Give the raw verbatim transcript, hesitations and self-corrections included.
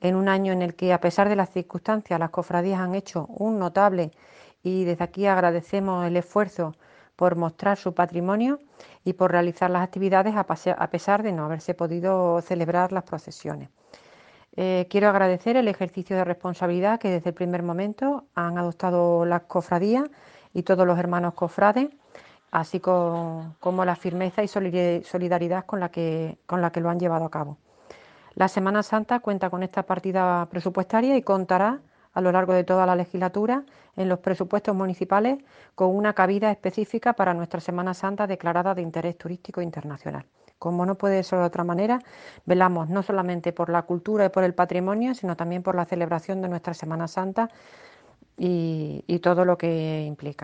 en un año en el que, a pesar de las circunstancias, las cofradías han hecho un notable, y desde aquí agradecemos el esfuerzo por mostrar su patrimonio y por realizar las actividades a pesar de no haberse podido celebrar las procesiones. Eh, quiero agradecer el ejercicio de responsabilidad que desde el primer momento han adoptado las cofradías y todos los hermanos cofrades, así como, como la firmeza y solidaridad con la, que, con la que lo han llevado a cabo. La Semana Santa cuenta con esta partida presupuestaria y contará a lo largo de toda la legislatura en los presupuestos municipales con una cabida específica para nuestra Semana Santa declarada de interés turístico internacional. Como no puede ser de otra manera, velamos no solamente por la cultura y por el patrimonio, sino también por la celebración de nuestra Semana Santa y, y todo lo que implica.